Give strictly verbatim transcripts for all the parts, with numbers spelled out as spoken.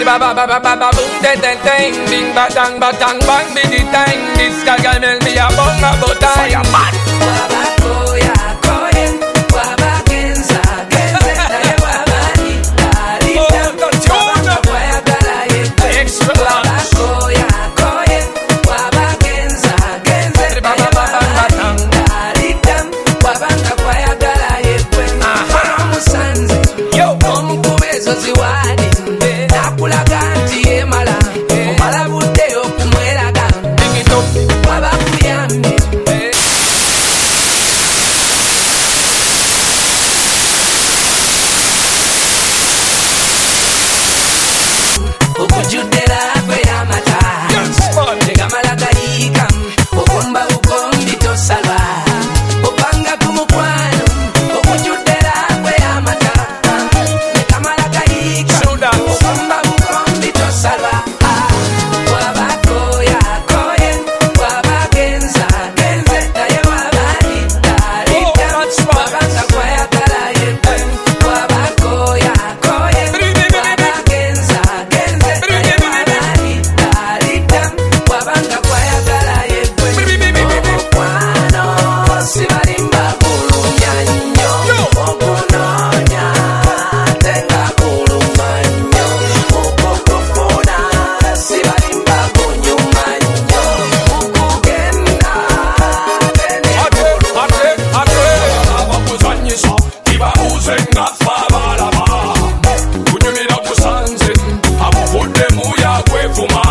Bidi ba ba ba ba ba ba boom de de ding, bing ba dang ba dang bang bidi dang. This guy got me a bong a botang. Fireman. Waba koya koyen, waba genza genze, daye waba ni dari dam. Waba koya gala yepe. Extra Waba koya koyen, waba genza genze, daye waba ni dari dam. Waba koya gala yepe. Kono musanze, yo omukubezo ziwadi. Nakulaga nti yemala, omala budde okumweraga. Waba kuyamye. Okujudera kwe amata tegamala gayiika okomba bukombi tosalwa opanga ku mukwano okujudera kwe amata tegamala gayiika okomba bukombi tosalwa waba koya koye waba genza genze naye waba lidalida wabanga kwayagala yepe waba koya koye waba genza genze naye waba lidalida wabanga kwayagala yepe omukwano sibalimba kulumya nnyo okunoonya tenga kuluma nnyo okukufuna sibalimba kunyuma nnyo okugenda abakuzanyisa tibabuuze nga faabalaba kunyumira kusanze abuvuddemu yakwevuma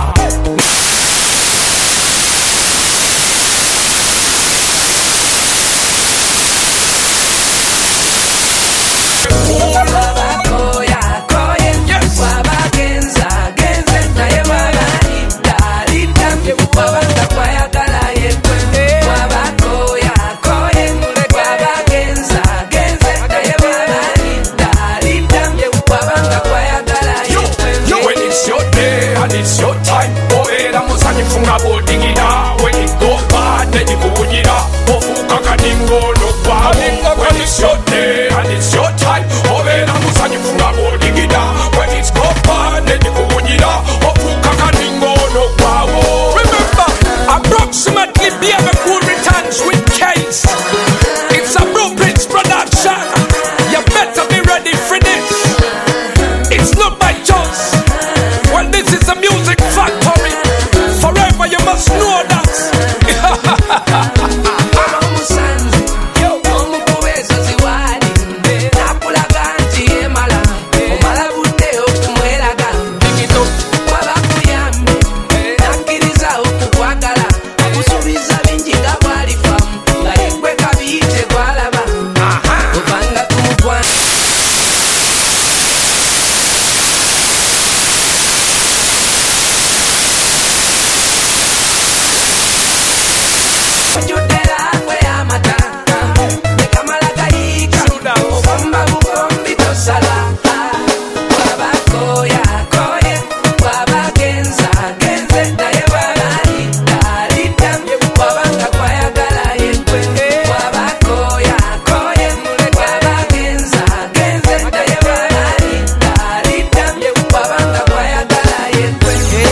waba koya koye waba genza genze naye waba lidalida wabanga kwayagala yepe waba koya koye waba genza genze naye waba lidalida wabanga kwayagala yepe when it's your day and it's your time obeera musanyufu nga bw'odigida when it go bad negikuwunyira ofuuka kaningono gwabo when it's your day and it's your time obeera musanyufu nga bw'odigida when it's go bad negikuwunyira ofuuka kaningono gwabo. Remember, approximately Baby Cool returns with case. It's a Blueprints production. You better be ready for this. It's not by choice. Well, this is a music factory. Forever you must know that. Kono musanze omukubezo ziwadi nakulaga nti yemala omala budde okumweraga waba kuyamye nakkiriza okukwagala akusuubiza bingi nga bwalifamu nga yegwe kabiyite gwalaba obanga kumukwana ojudera kwe amata tekamala gayiika okomba bukombi tosalwa waba koya koye waba genza genze naye waba lidalida wabanga kwayagala yepe waba koya koye waba genza genze naye waba lidalida wabanga kwayagala yepe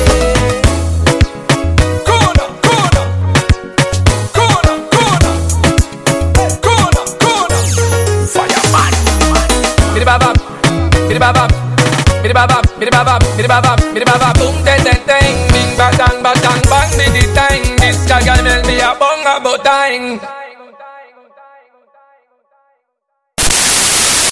Corner, corner, corner, corner, corner, corner. Fireman. Bidi ba ba, bidi ba ba, bidi ba ba, bidi ba ba, bidi ba ba, bidi ba ba. Boom de de ding, bing ba dang ba dang bang bidi dang. This guy got me a bong a botang.